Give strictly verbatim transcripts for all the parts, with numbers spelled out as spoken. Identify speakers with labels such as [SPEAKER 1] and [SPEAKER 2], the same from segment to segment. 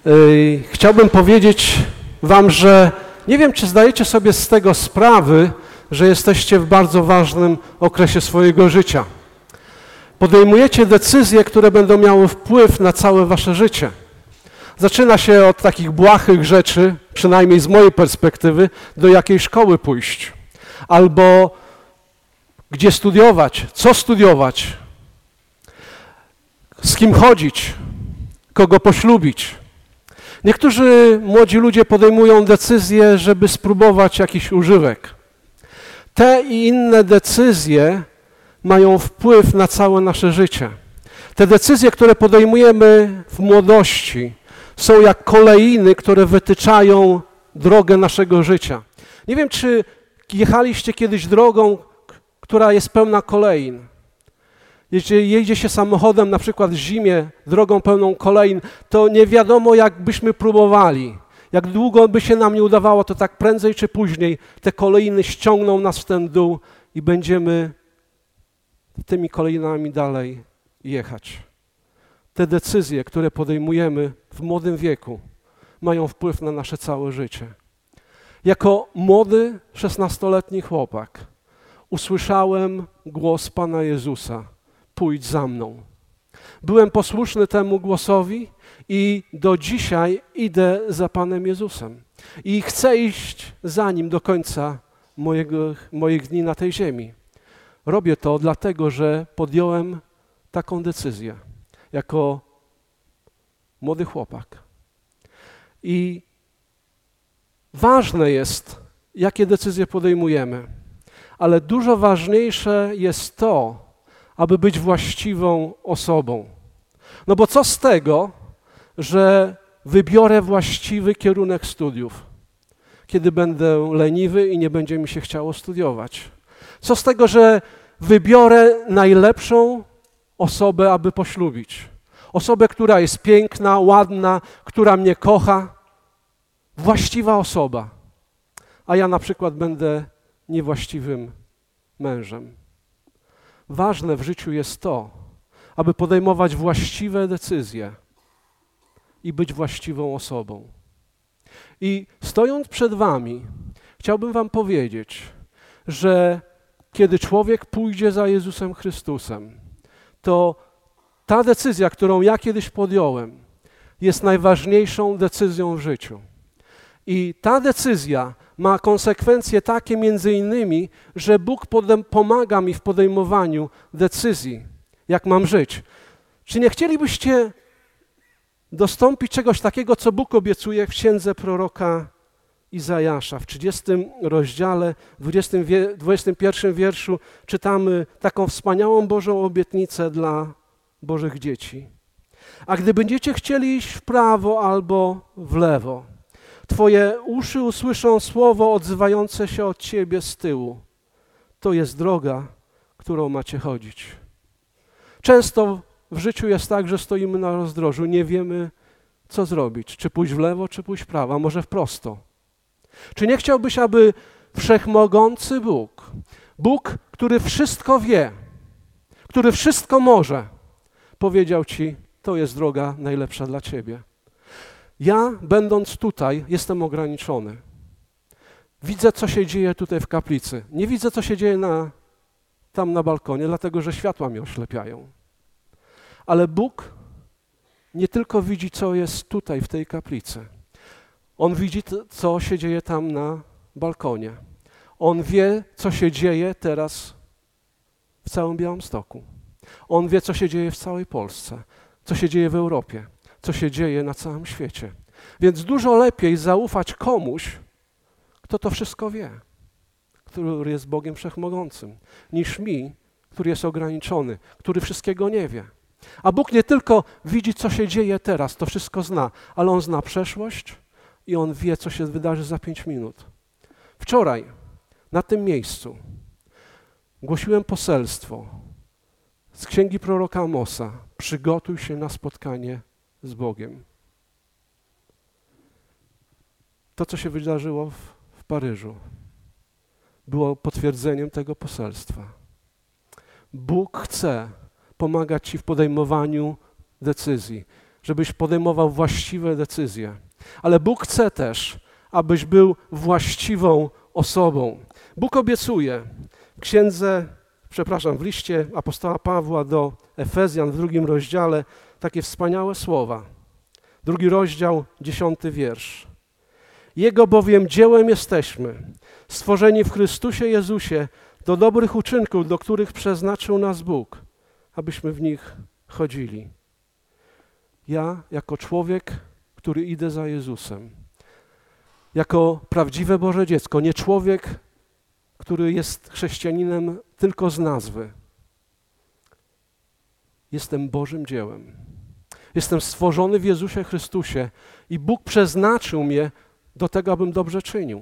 [SPEAKER 1] Chciałbym powiedzieć wam, że nie wiem, czy zdajecie sobie z tego sprawy, że jesteście w bardzo ważnym okresie swojego życia. Podejmujecie decyzje, które będą miały wpływ na całe wasze życie. Zaczyna się od takich błahych rzeczy, przynajmniej z mojej perspektywy, do jakiej szkoły pójść. Albo gdzie studiować, co studiować, z kim chodzić, kogo poślubić. Niektórzy młodzi ludzie podejmują decyzje, żeby spróbować jakiś używek. Te i inne decyzje mają wpływ na całe nasze życie. Te decyzje, które podejmujemy w młodości, są jak kolejny, które wytyczają drogę naszego życia. Nie wiem, czy jechaliście kiedyś drogą, która jest pełna kolejn. Jeśli jedzie się samochodem, na przykład w zimie, drogą pełną kolejn, to nie wiadomo, jak byśmy próbowali. Jak długo by się nam nie udawało, to tak prędzej czy później te kolejny ściągną nas w ten dół i będziemy tymi kolejnami dalej jechać. Te decyzje, które podejmujemy w młodym wieku, mają wpływ na nasze całe życie. Jako młody, szesnastoletni chłopak usłyszałem głos Pana Jezusa: pójdź za mną. Byłem posłuszny temu głosowi i do dzisiaj idę za Panem Jezusem. I chcę iść za Nim do końca mojego, moich dni na tej ziemi. Robię to dlatego, że podjąłem taką decyzję jako młody chłopak. I ważne jest, jakie decyzje podejmujemy, ale dużo ważniejsze jest to, aby być właściwą osobą. No bo co z tego, że wybiorę właściwy kierunek studiów, kiedy będę leniwy i nie będzie mi się chciało studiować? Co z tego, że wybiorę najlepszą osobę, aby poślubić? Osobę, która jest piękna, ładna, która mnie kocha. Właściwa osoba. A ja na przykład będę niewłaściwym mężem. Ważne w życiu jest to, aby podejmować właściwe decyzje i być właściwą osobą. I stojąc przed wami, chciałbym wam powiedzieć, że kiedy człowiek pójdzie za Jezusem Chrystusem, to ta decyzja, którą ja kiedyś podjąłem, jest najważniejszą decyzją w życiu. I ta decyzja ma konsekwencje takie między innymi, że Bóg podem- pomaga mi w podejmowaniu decyzji, jak mam żyć. Czy nie chcielibyście dostąpić czegoś takiego, co Bóg obiecuje w księdze proroka Izajasza? W trzydziestym rozdziale, dwudziestym, wie, dwudziestym pierwszym wierszu czytamy taką wspaniałą Bożą obietnicę dla Bożych dzieci. A gdy będziecie chcieli iść w prawo albo w lewo, Twoje uszy usłyszą słowo odzywające się od Ciebie z tyłu. To jest droga, którą macie chodzić. Często w życiu jest tak, że stoimy na rozdrożu, nie wiemy, co zrobić. Czy pójść w lewo, czy pójść w prawo, a może w prosto. Czy nie chciałbyś, aby wszechmogący Bóg, Bóg, który wszystko wie, który wszystko może, powiedział Ci, to jest droga najlepsza dla Ciebie. Ja, będąc tutaj, jestem ograniczony. Widzę, co się dzieje tutaj w kaplicy. Nie widzę, co się dzieje na, tam na balkonie, dlatego że światła mnie oślepiają. Ale Bóg nie tylko widzi, co jest tutaj w tej kaplicy. On widzi, co się dzieje tam na balkonie. On wie, co się dzieje teraz w całym Białymstoku. On wie, co się dzieje w całej Polsce, co się dzieje w Europie, co się dzieje na całym świecie. Więc dużo lepiej zaufać komuś, kto to wszystko wie, który jest Bogiem Wszechmogącym, niż mi, który jest ograniczony, który wszystkiego nie wie. A Bóg nie tylko widzi, co się dzieje teraz, to wszystko zna, ale On zna przeszłość i On wie, co się wydarzy za pięć minut. Wczoraj na tym miejscu głosiłem poselstwo z księgi proroka Amosa. Przygotuj się na spotkanie z Bogiem. To, co się wydarzyło w, w Paryżu, było potwierdzeniem tego poselstwa. Bóg chce pomagać Ci w podejmowaniu decyzji. żebyś podejmował właściwe decyzje. Ale Bóg chce też, abyś był właściwą osobą. Bóg obiecuje w księdze, przepraszam, w liście apostoła Pawła do Efezjan w drugim rozdziale takie wspaniałe słowa. Drugi rozdział, dziesiąty wiersz. Jego bowiem dziełem jesteśmy, stworzeni w Chrystusie Jezusie do dobrych uczynków, do których przeznaczył nas Bóg, abyśmy w nich chodzili. Ja jako człowiek, który idę za Jezusem, jako prawdziwe Boże dziecko, nie człowiek, który jest chrześcijaninem tylko z nazwy. Jestem Bożym dziełem. Jestem stworzony w Jezusie Chrystusie i Bóg przeznaczył mnie do tego, abym dobrze czynił.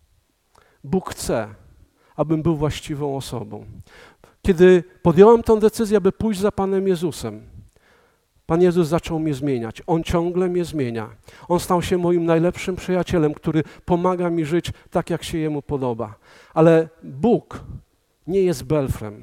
[SPEAKER 1] Bóg chce, abym był właściwą osobą. Kiedy podjąłem tę decyzję, aby pójść za Panem Jezusem, Pan Jezus zaczął mnie zmieniać. On ciągle mnie zmienia. On stał się moim najlepszym przyjacielem, który pomaga mi żyć tak, jak się Jemu podoba. Ale Bóg nie jest belfrem.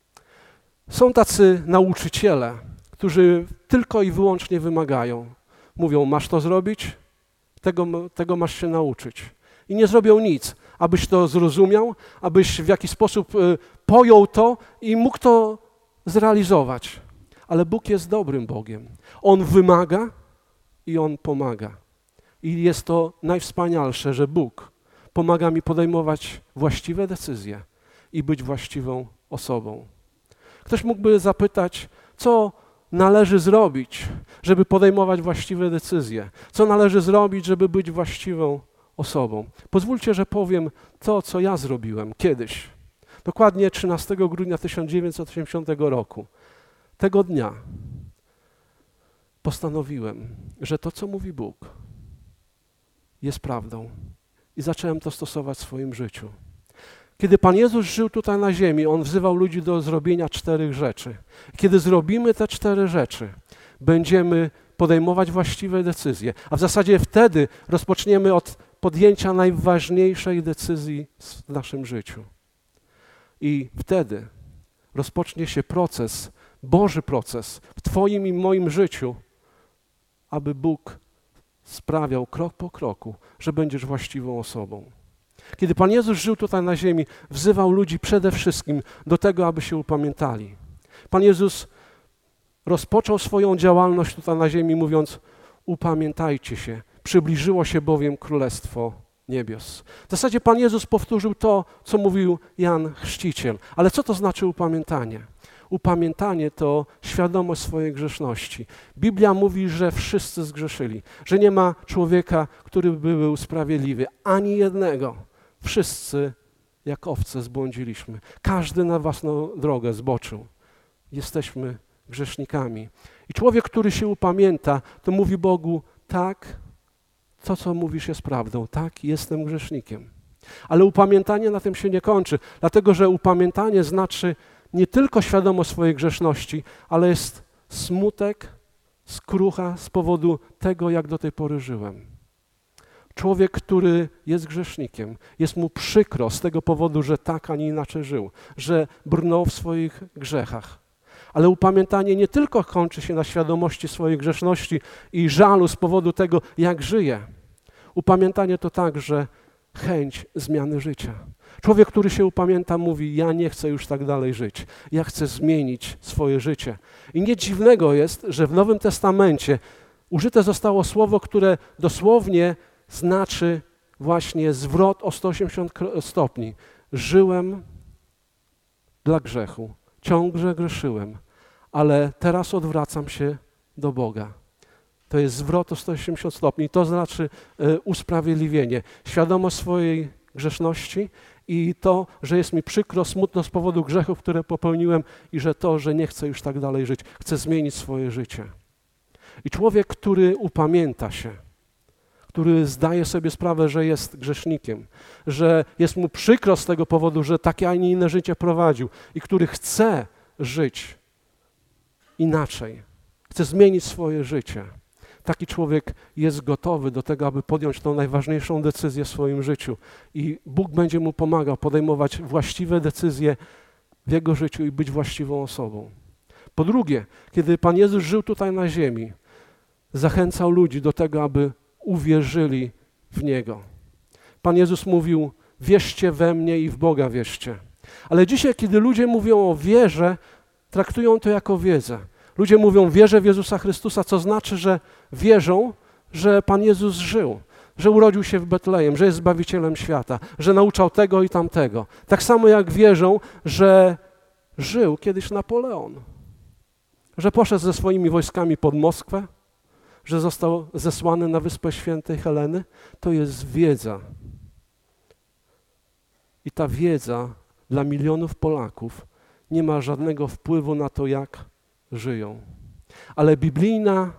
[SPEAKER 1] Są tacy nauczyciele, którzy tylko i wyłącznie wymagają. Mówią, masz to zrobić, tego, tego masz się nauczyć. I nie zrobią nic, abyś to zrozumiał, abyś w jakiś sposób y, pojął to i mógł to zrealizować. Ale Bóg jest dobrym Bogiem. On wymaga i On pomaga. I jest to najwspanialsze, że Bóg pomaga mi podejmować właściwe decyzje i być właściwą osobą. Ktoś mógłby zapytać, co należy zrobić, żeby podejmować właściwe decyzje? Co należy zrobić, żeby być właściwą osobą? Pozwólcie, że powiem to, co ja zrobiłem kiedyś. Dokładnie trzynastego grudnia tysiąc dziewięćset osiemdziesiątego roku. Tego dnia postanowiłem, że to, co mówi Bóg, jest prawdą i zacząłem to stosować w swoim życiu. Kiedy Pan Jezus żył tutaj na ziemi, On wzywał ludzi do zrobienia czterech rzeczy. Kiedy zrobimy te cztery rzeczy, będziemy podejmować właściwe decyzje, a w zasadzie wtedy rozpoczniemy od podjęcia najważniejszej decyzji w naszym życiu. I wtedy rozpocznie się proces, Boży proces w Twoim i moim życiu, aby Bóg sprawiał krok po kroku, że będziesz właściwą osobą. Kiedy Pan Jezus żył tutaj na ziemi, wzywał ludzi przede wszystkim do tego, aby się upamiętali. Pan Jezus rozpoczął swoją działalność tutaj na ziemi, mówiąc, upamiętajcie się, przybliżyło się bowiem Królestwo Niebios. W zasadzie Pan Jezus powtórzył to, co mówił Jan Chrzciciel. Ale co to znaczy upamiętanie? Upamiętanie to świadomość swojej grzeszności. Biblia mówi, że wszyscy zgrzeszyli, że nie ma człowieka, który by był sprawiedliwy. Ani jednego. Wszyscy jak owce zbłądziliśmy. Każdy na własną drogę zboczył. Jesteśmy grzesznikami. I człowiek, który się upamięta, to mówi Bogu, tak, to co mówisz jest prawdą, tak, jestem grzesznikiem. Ale upamiętanie na tym się nie kończy, dlatego że upamiętanie znaczy nie tylko świadomość swojej grzeszności, ale jest smutek, skrucha z powodu tego, jak do tej pory żyłem. Człowiek, który jest grzesznikiem, jest mu przykro z tego powodu, że tak, a nie inaczej żył, że brnął w swoich grzechach. Ale upamiętanie nie tylko kończy się na świadomości swojej grzeszności i żalu z powodu tego, jak żyje. Upamiętanie to także chęć zmiany życia. Człowiek, który się upamięta, mówi, ja nie chcę już tak dalej żyć. Ja chcę zmienić swoje życie. I nic dziwnego jest, że w Nowym Testamencie użyte zostało słowo, które dosłownie znaczy właśnie zwrot o sto osiemdziesiąt stopni. Żyłem dla grzechu. Ciągle grzeszyłem, ale teraz odwracam się do Boga. To jest zwrot o sto osiemdziesiąt stopni. To znaczy y, usprawiedliwienie. Świadomość swojej grzeszności i to, że jest mi przykro, smutno z powodu grzechów, które popełniłem i że to, że nie chcę już tak dalej żyć. Chcę zmienić swoje życie. I człowiek, który upamięta się, który zdaje sobie sprawę, że jest grzesznikiem, że jest mu przykro z tego powodu, że takie, a nie inne życie prowadził i który chce żyć inaczej, chce zmienić swoje życie. Taki człowiek jest gotowy do tego, aby podjąć tą najważniejszą decyzję w swoim życiu i Bóg będzie mu pomagał podejmować właściwe decyzje w jego życiu i być właściwą osobą. Po drugie, kiedy Pan Jezus żył tutaj na ziemi, zachęcał ludzi do tego, aby uwierzyli w Niego. Pan Jezus mówił, wierzcie we mnie i w Boga wierzcie. Ale dzisiaj, kiedy ludzie mówią o wierze, traktują to jako wiedzę. Ludzie mówią, wierzę w Jezusa Chrystusa, co znaczy, że wierzą, że Pan Jezus żył, że urodził się w Betlejem, że jest Zbawicielem świata, że nauczał tego i tamtego. Tak samo jak wierzą, że żył kiedyś Napoleon, że poszedł ze swoimi wojskami pod Moskwę, że został zesłany na Wyspę Świętej Heleny. To jest wiedza. I ta wiedza dla milionów Polaków nie ma żadnego wpływu na to, jak żyją. Ale biblijna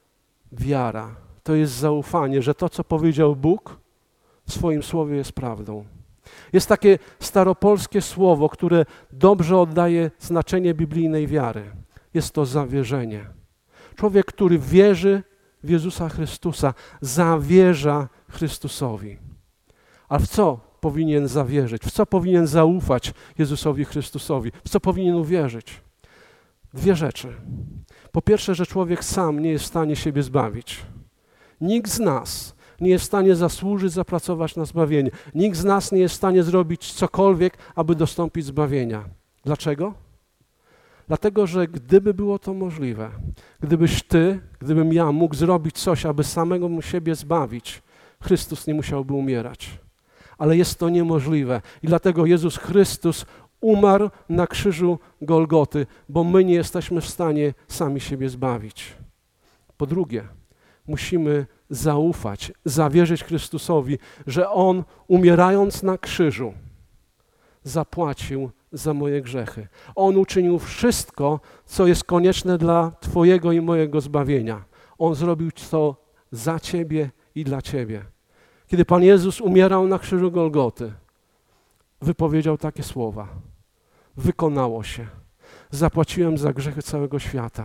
[SPEAKER 1] wiara to jest zaufanie, że to, co powiedział Bóg w swoim słowie, jest prawdą. Jest takie staropolskie słowo, które dobrze oddaje znaczenie biblijnej wiary. Jest to zawierzenie. Człowiek, który wierzy w Jezusa Chrystusa, zawierza Chrystusowi. A w co powinien zawierzyć? W co powinien zaufać Jezusowi Chrystusowi? W co powinien uwierzyć? Dwie rzeczy. Po pierwsze, że człowiek sam nie jest w stanie siebie zbawić. Nikt z nas nie jest w stanie zasłużyć, zapracować na zbawienie. Nikt z nas nie jest w stanie zrobić cokolwiek, aby dostąpić zbawienia. Dlaczego? Dlatego, że gdyby było to możliwe, gdybyś ty, gdybym ja mógł zrobić coś, aby samego siebie zbawić, Chrystus nie musiałby umierać. Ale jest to niemożliwe i dlatego Jezus Chrystus umarł na krzyżu Golgoty, bo my nie jesteśmy w stanie sami siebie zbawić. Po drugie, musimy zaufać, zawierzyć Chrystusowi, że On, umierając na krzyżu, zapłacił za moje grzechy. On uczynił wszystko, co jest konieczne dla twojego i mojego zbawienia. On zrobił to za ciebie i dla ciebie. Kiedy Pan Jezus umierał na krzyżu Golgoty, wypowiedział takie słowa. Wykonało się. Zapłaciłem za grzechy całego świata.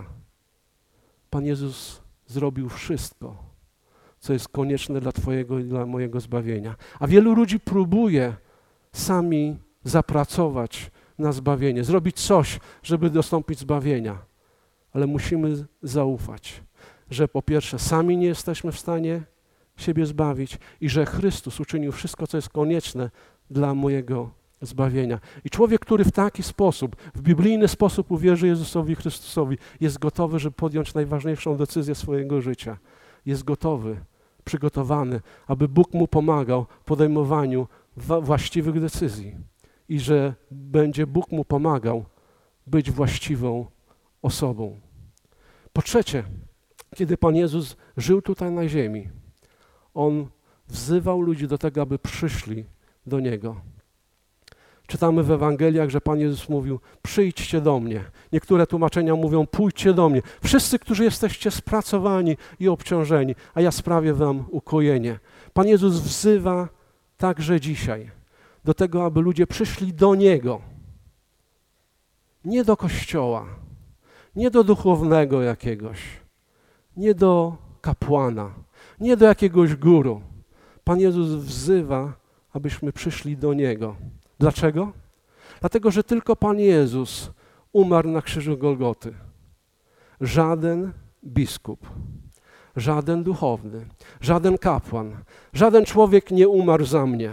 [SPEAKER 1] Pan Jezus zrobił wszystko, co jest konieczne dla twojego i dla mojego zbawienia. A wielu ludzi próbuje sami zapracować na zbawienie, zrobić coś, żeby dostąpić zbawienia. Ale musimy zaufać, że po pierwsze sami nie jesteśmy w stanie siebie zbawić i że Chrystus uczynił wszystko, co jest konieczne dla mojego zbawienia. I człowiek, który w taki sposób, w biblijny sposób uwierzy Jezusowi Chrystusowi, jest gotowy, żeby podjąć najważniejszą decyzję swojego życia. Jest gotowy, przygotowany, aby Bóg mu pomagał w podejmowaniu właściwych decyzji. I że będzie Bóg mu pomagał być właściwą osobą. Po trzecie, kiedy Pan Jezus żył tutaj na ziemi, On wzywał ludzi do tego, aby przyszli do Niego. Czytamy w Ewangeliach, że Pan Jezus mówił, przyjdźcie do mnie. Niektóre tłumaczenia mówią, pójdźcie do mnie. Wszyscy, którzy jesteście spracowani i obciążeni, a ja sprawię wam ukojenie. Pan Jezus wzywa także dzisiaj do tego, aby ludzie przyszli do Niego. Nie do kościoła, nie do duchownego jakiegoś, nie do kapłana, nie do jakiegoś guru. Pan Jezus wzywa, abyśmy przyszli do Niego. Dlaczego? Dlatego, że tylko Pan Jezus umarł na krzyżu Golgoty. Żaden biskup, żaden duchowny, żaden kapłan, żaden człowiek nie umarł za mnie.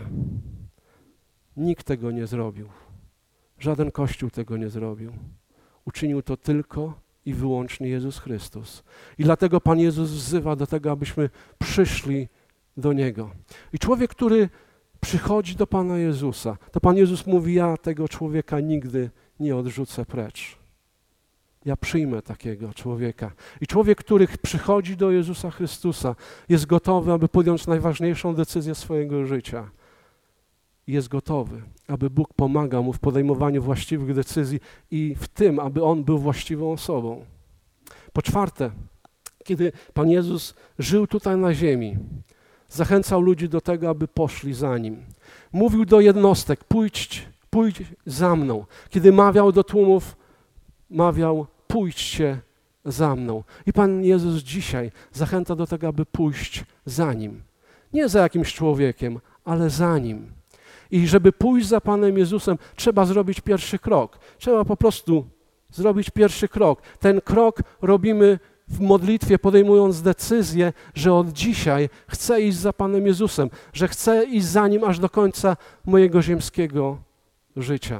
[SPEAKER 1] Nikt tego nie zrobił. Żaden Kościół tego nie zrobił. Uczynił to tylko i wyłącznie Jezus Chrystus. I dlatego Pan Jezus wzywa do tego, abyśmy przyszli do Niego. I człowiek, który przychodzi do Pana Jezusa, to Pan Jezus mówi, ja tego człowieka nigdy nie odrzucę precz. Ja przyjmę takiego człowieka. I człowiek, który przychodzi do Jezusa Chrystusa, jest gotowy, aby podjąć najważniejszą decyzję swojego życia. Jest gotowy, aby Bóg pomagał mu w podejmowaniu właściwych decyzji i w tym, aby on był właściwą osobą. Po czwarte, kiedy Pan Jezus żył tutaj na ziemi, zachęcał ludzi do tego, aby poszli za Nim. Mówił do jednostek, pójdź, pójdź za mną. Kiedy mawiał do tłumów, mawiał, pójdźcie za mną. I Pan Jezus dzisiaj zachęca do tego, aby pójść za Nim. Nie za jakimś człowiekiem, ale za Nim. I żeby pójść za Panem Jezusem, trzeba zrobić pierwszy krok. Trzeba po prostu zrobić pierwszy krok. Ten krok robimy w modlitwie, podejmując decyzję, że od dzisiaj chcę iść za Panem Jezusem, że chcę iść za Nim aż do końca mojego ziemskiego życia.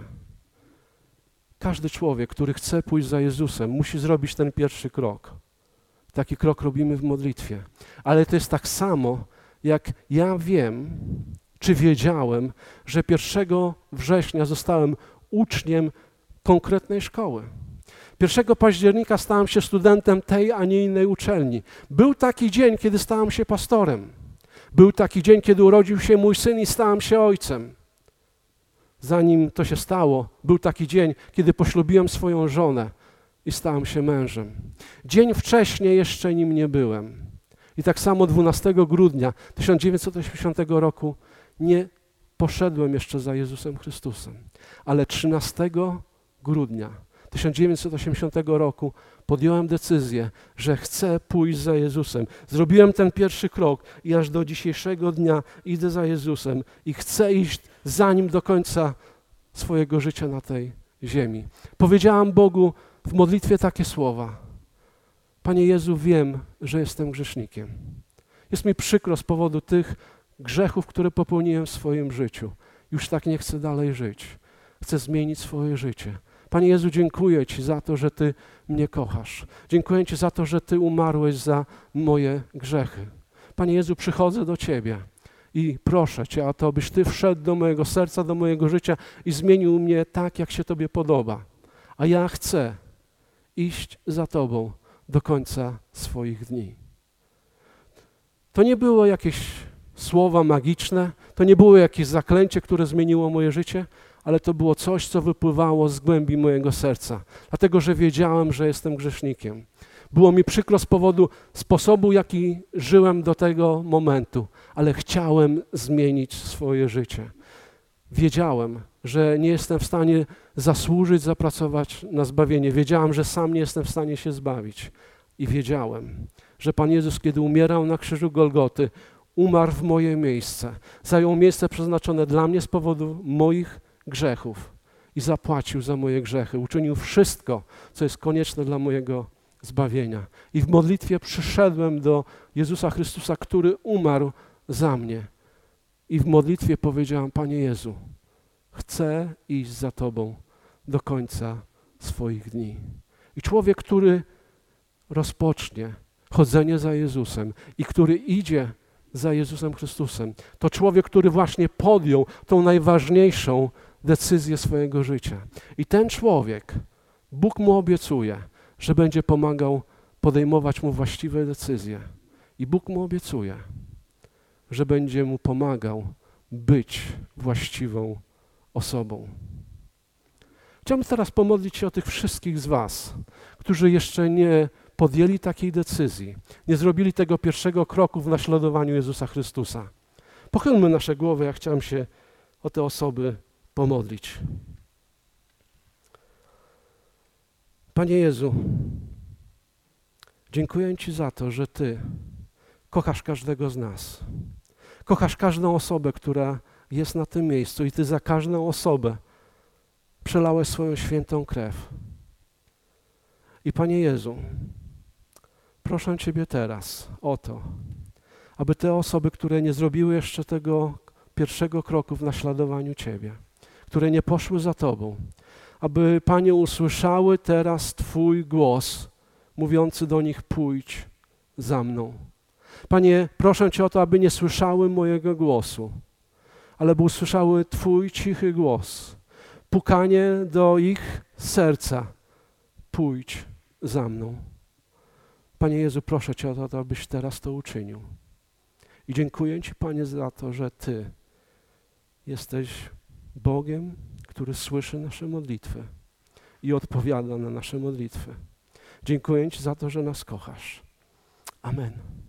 [SPEAKER 1] Każdy człowiek, który chce pójść za Jezusem, musi zrobić ten pierwszy krok. Taki krok robimy w modlitwie. Ale to jest tak samo, jak ja wiem, czy wiedziałem, że pierwszego września zostałem uczniem konkretnej szkoły. pierwszego października stałem się studentem tej, a nie innej uczelni. Był taki dzień, kiedy stałem się pastorem. Był taki dzień, kiedy urodził się mój syn i stałem się ojcem. Zanim to się stało, był taki dzień, kiedy poślubiłem swoją żonę i stałem się mężem. Dzień wcześniej jeszcze nim nie byłem. I tak samo dwunastego grudnia tysiąc dziewięćset osiemdziesiątego roku nie poszedłem jeszcze za Jezusem Chrystusem. Ale trzynastego grudnia tysiąc dziewięćset osiemdziesiątego roku podjąłem decyzję, że chcę pójść za Jezusem. Zrobiłem ten pierwszy krok i aż do dzisiejszego dnia idę za Jezusem i chcę iść za Nim do końca swojego życia na tej ziemi. Powiedziałam Bogu w modlitwie takie słowa: Panie Jezu, wiem, że jestem grzesznikiem. Jest mi przykro z powodu tych grzechów, które popełniłem w swoim życiu. Już tak nie chcę dalej żyć. Chcę zmienić swoje życie. Panie Jezu, dziękuję Ci za to, że Ty mnie kochasz. Dziękuję Ci za to, że Ty umarłeś za moje grzechy. Panie Jezu, przychodzę do Ciebie i proszę Cię o to, abyś Ty wszedł do mojego serca, do mojego życia i zmienił mnie tak, jak się Tobie podoba. A ja chcę iść za Tobą do końca swoich dni. To nie było jakieś słowa magiczne, to nie było jakieś zaklęcie, które zmieniło moje życie, ale to było coś, co wypływało z głębi mojego serca, dlatego że wiedziałem, że jestem grzesznikiem. Było mi przykro z powodu sposobu, jaki żyłem do tego momentu, ale chciałem zmienić swoje życie. Wiedziałem, że nie jestem w stanie zasłużyć, zapracować na zbawienie. Wiedziałem, że sam nie jestem w stanie się zbawić. I wiedziałem, że Pan Jezus, kiedy umierał na krzyżu Golgoty, umarł w moje miejsce. Zajął miejsce przeznaczone dla mnie z powodu moich grzechów i zapłacił za moje grzechy. Uczynił wszystko, co jest konieczne dla mojego zbawienia. I w modlitwie przyszedłem do Jezusa Chrystusa, który umarł za mnie. I w modlitwie powiedziałem: Panie Jezu, chcę iść za Tobą do końca swoich dni. I człowiek, który rozpocznie chodzenie za Jezusem i który idzie za Jezusem Chrystusem, to człowiek, który właśnie podjął tą najważniejszą decyzję swojego życia. I ten człowiek, Bóg mu obiecuje, że będzie pomagał podejmować mu właściwe decyzje. I Bóg mu obiecuje, że będzie mu pomagał być właściwą osobą. Chciałbym teraz pomodlić się o tych wszystkich z was, którzy jeszcze nie podjęli takiej decyzji, nie zrobili tego pierwszego kroku w naśladowaniu Jezusa Chrystusa. Pochylmy nasze głowy, ja chciałem się o te osoby pomodlić. Panie Jezu, dziękuję Ci za to, że Ty kochasz każdego z nas. Kochasz każdą osobę, która jest na tym miejscu i Ty za każdą osobę przelałeś swoją świętą krew. I Panie Jezu, proszę Ciebie teraz o to, aby te osoby, które nie zrobiły jeszcze tego pierwszego kroku w naśladowaniu Ciebie, które nie poszły za Tobą, aby, Panie, usłyszały teraz Twój głos mówiący do nich: pójdź za mną. Panie, proszę Cię o to, aby nie słyszały mojego głosu, ale by usłyszały Twój cichy głos, pukanie do ich serca: pójdź za mną. Panie Jezu, proszę Cię o to, abyś teraz to uczynił. I dziękuję Ci, Panie, za to, że Ty jesteś Bogiem, który słyszy nasze modlitwy i odpowiada na nasze modlitwy. Dziękuję Ci za to, że nas kochasz. Amen.